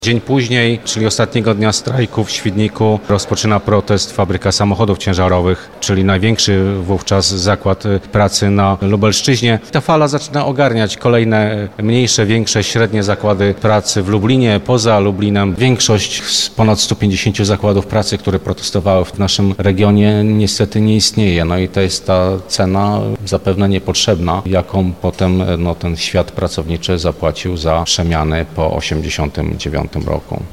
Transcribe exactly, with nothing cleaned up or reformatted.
Dzień później, czyli ostatniego dnia strajku w Świdniku, rozpoczyna protest fabryka samochodów ciężarowych, czyli największy wówczas zakład pracy na Lubelszczyźnie. Ta fala zaczyna ogarniać kolejne mniejsze, większe, średnie zakłady pracy w Lublinie, poza Lublinem. Większość z ponad stu pięćdziesięciu zakładów pracy, które protestowały w naszym regionie, niestety nie istnieje. No i to jest ta cena zapewne niepotrzebna, jaką potem no, ten świat pracowniczy zapłacił za przemiany po osiemdziesiątym dziewiątym roku.